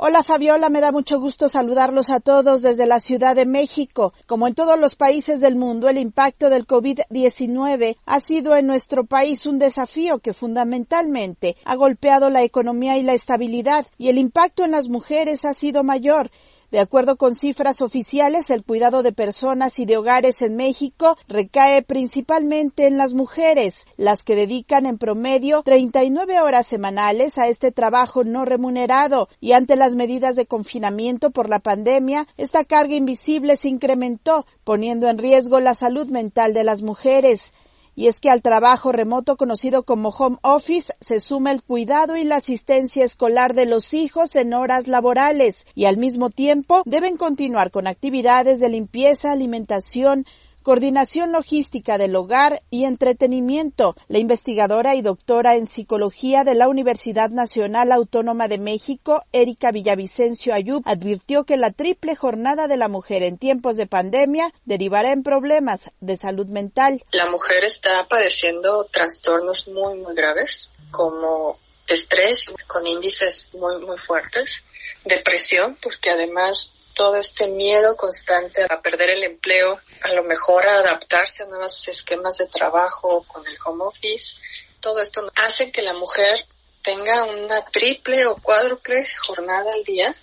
Hola Fabiola, me da mucho gusto saludarlos a todos desde la Ciudad de México. Como en todos los países del mundo, el impacto del COVID-19 ha sido en nuestro país un desafío que fundamentalmente ha golpeado la economía y la estabilidad, y el impacto en las mujeres ha sido mayor. De acuerdo con cifras oficiales, el cuidado de personas y de hogares en México recae principalmente en las mujeres, las que dedican en promedio 39 horas semanales a este trabajo no remunerado, y ante las medidas de confinamiento por la pandemia, esta carga invisible se incrementó, poniendo en riesgo la salud mental de las mujeres. Y es que al trabajo remoto conocido como home office se suma el cuidado y la asistencia escolar de los hijos en horas laborales, y al mismo tiempo deben continuar con actividades de limpieza, alimentación, coordinación logística del hogar y entretenimiento. La investigadora y doctora en psicología de la Universidad Nacional Autónoma de México, Erika Villavicencio Ayub, advirtió que la triple jornada de la mujer en tiempos de pandemia derivará en problemas de salud mental. La mujer está padeciendo trastornos muy graves, como estrés con índices muy fuertes, depresión, porque además todo este miedo constante a perder el empleo, a lo mejor a adaptarse a nuevos esquemas de trabajo con el home office, todo esto hace que la mujer tenga una triple o cuádruple jornada al día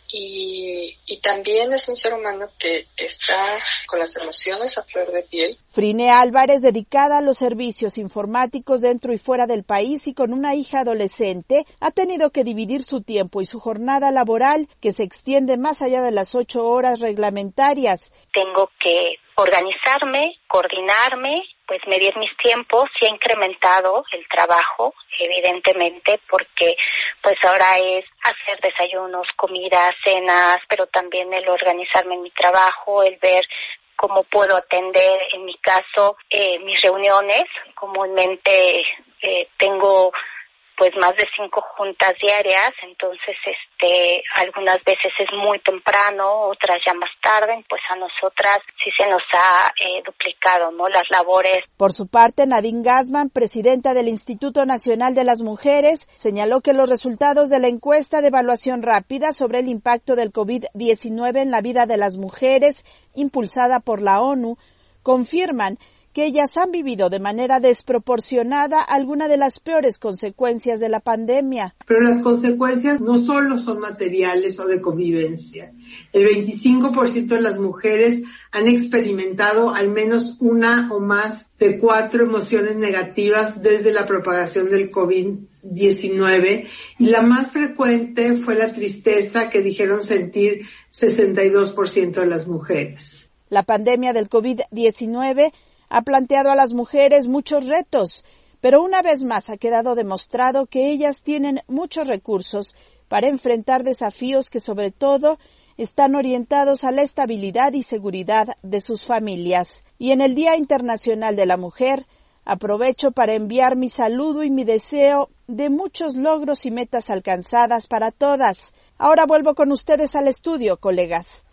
y también es un ser humano que está con las emociones a flor de piel. Frine Álvarez, dedicada a los servicios informáticos dentro y fuera del país y con una hija adolescente, ha tenido que dividir su tiempo y su jornada laboral, que se extiende más allá de las 8 horas reglamentarias. Tengo que organizarme, coordinarme, pues medir mis tiempos. Sí ha incrementado el trabajo, evidentemente, porque pues ahora es hacer desayunos, comidas, cenas, pero también el organizarme en mi trabajo, el ver cómo puedo atender, en mi caso, mis reuniones. Comúnmente tengo pues más de 5 juntas diarias, entonces algunas veces es muy temprano, otras ya más tarde, pues a nosotras sí se nos ha duplicado, ¿no?, las labores. Por su parte, Nadine Gassman, presidenta del Instituto Nacional de las Mujeres, señaló que los resultados de la encuesta de evaluación rápida sobre el impacto del COVID-19 en la vida de las mujeres, impulsada por la ONU, confirman que ellas han vivido de manera desproporcionada alguna de las peores consecuencias de la pandemia. Pero las consecuencias no solo son materiales o de convivencia. El 25% de las mujeres han experimentado al menos una o más de 4 emociones negativas desde la propagación del COVID-19, y la más frecuente fue la tristeza, que dijeron sentir 62% de las mujeres. La pandemia del COVID-19 ha planteado a las mujeres muchos retos, pero una vez más ha quedado demostrado que ellas tienen muchos recursos para enfrentar desafíos que sobre todo están orientados a la estabilidad y seguridad de sus familias. Y en el Día Internacional de la Mujer, aprovecho para enviar mi saludo y mi deseo de muchos logros y metas alcanzadas para todas. Ahora vuelvo con ustedes al estudio, colegas.